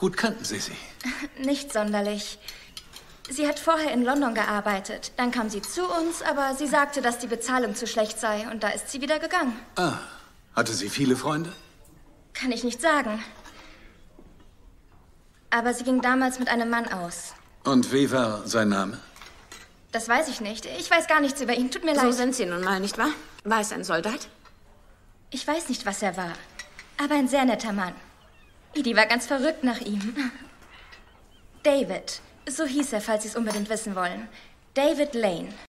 Gut kannten Sie sie? Nicht sonderlich. Sie hat vorher in London gearbeitet. Dann kam sie zu uns, aber sie sagte, dass die Bezahlung zu schlecht sei. Und da ist sie wieder gegangen. Ah, hatte sie viele Freunde? Kann ich nicht sagen. Aber sie ging damals mit einem Mann aus. Und wie war sein Name? Das weiß ich nicht. Ich weiß gar nichts über ihn. Tut mir leid. So sind Sie nun mal, nicht wahr? War es ein Soldat? Ich weiß nicht, was er war. Aber ein sehr netter Mann. Edie war ganz verrückt nach ihm. David. So hieß er, falls Sie es unbedingt wissen wollen. David Lane.